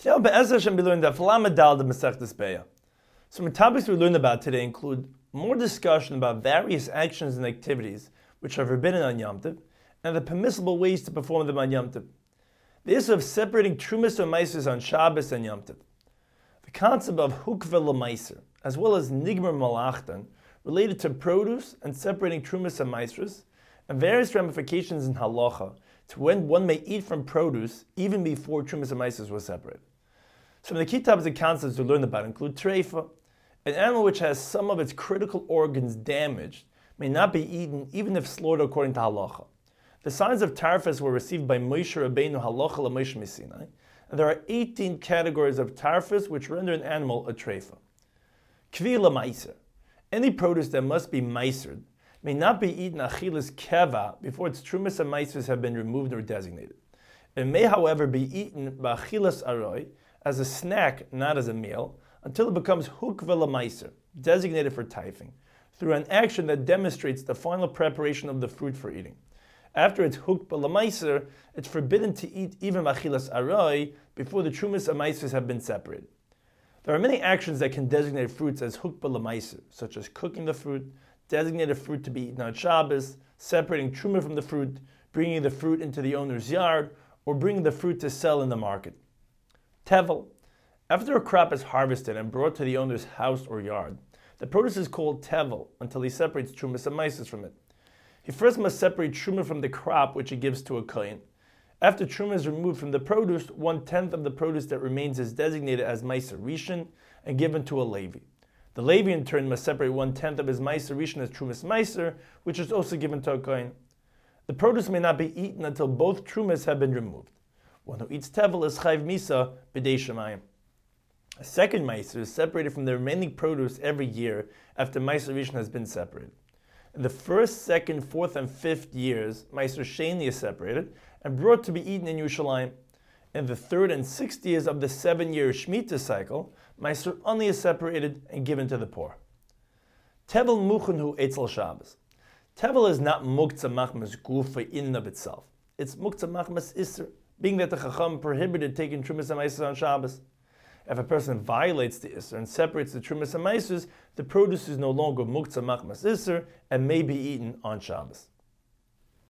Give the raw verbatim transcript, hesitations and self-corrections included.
Yeah, but as Hashem, we learned that Falamadal the Masechtas Beya. Some topics we learned about today include more discussion about various actions and activities which are forbidden on Yom Tov and the permissible ways to perform them on Yom Tov. The issue of separating Trumas or Meiser on Shabbos and Yom Tov. The concept of Hukva L'Meiser, as well as Nigmer Malachtan, related to produce and separating Trumas and Meisers, and various ramifications in Halacha to when one may eat from produce even before Trumas and Meisers were separated. Some of the key topics and concepts we learned about include Treifa. An animal which has some of its critical organs damaged may not be eaten even if slaughtered according to Halacha. The signs of Tarfas were received by Moshe Rabbeinu Halacha LaMoshe Sinai, and there are eighteen categories of Tarfas which render an animal a Treifa. Kvi L'Meiser. Any produce that must be meisered may not be eaten achilas keva before its trumas and meisers have been removed or designated. It may, however, be eaten b'achilas aroi as a snack, not as a meal, until it becomes hukva l'meiser, designated for typhing, through an action that demonstrates the final preparation of the fruit for eating. After it's hukva l'meiser, it's forbidden to eat even b'achilas aroi before the trumas and meisers have been separated. There are many actions that can designate fruits as hukba l'maiser, such as cooking the fruit, designating the fruit to be eaten on Shabbos, separating truma from the fruit, bringing the fruit into the owner's yard, or bringing the fruit to sell in the market. Tevel. After a crop is harvested and brought to the owner's house or yard, the produce is called tevel until he separates trumas and maises from it. He first must separate truma from the crop which he gives to a kohen. After truma is removed from the produce, one-tenth of the produce that remains is designated as meiser rishon and given to a Levi. The Levi in turn must separate one-tenth of his meiser rishon as trumas meiser, which is also given to a kohen. The produce may not be eaten until both trumas have been removed. One who eats tevel is chayv misa b'dei shemayim. A second meiser is separated from the remaining produce every year after meiser rishon has been separated. In the first, second, fourth, and fifth years, meiser sheni is separated and brought to be eaten in Yerushalayim. In the third and sixth years of the seven-year Shemitah cycle, Meiser Ani is separated and given to the poor. Tevel Muchen Hu Eitzel Shabbos. Tevel is not Muktzah Machmas Gufa in and of itself. It's Muktzah Machmas Isser, being that the Chacham prohibited taking Trumas and Meisers on Shabbos. If a person violates the Isser and separates the Trumas and Meisers, the produce is no longer Muktzah Machmas Isser and may be eaten on Shabbos.